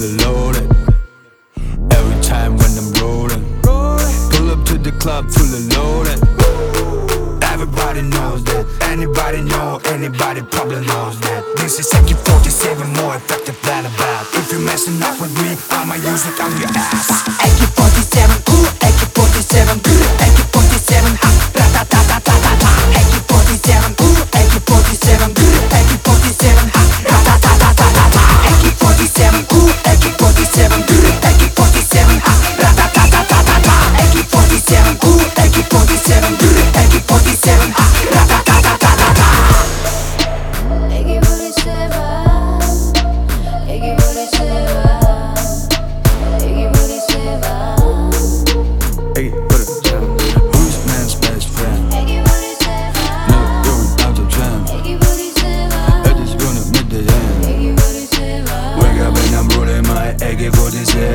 fully loaded. Every time when I'm rolling, pull up to the club fully loaded. Everybody knows that, anybody know, anybody probably knows that. This is AK-47, more effective than a bat. If you're messing up with me, I'ma use it on your ass. AK-47, ooh, AK-47, good. AK-47, ha, ra-ta-ta-ta-ta-ta-ta. AK-47, ooh, AK-47, good. AK-47, ha, ra-ta-ta-ta-ta-ta-ta. AK-47, ooh, AK-47, good. AK-47, ha, ra-ta-ta-ta-ta-ta-ta. AK-47, ooh, AK-47, good. AK-47, ha, ra-ta-ta-ta-ta-ta-ta. AK-47, AK-47, AK-47, Hey, put it down. Who's man's best friend? AK-47, No, going out the jam. AK-47, It is gonna make the end. AK-47. Wake up and I'm rolling my AK-47.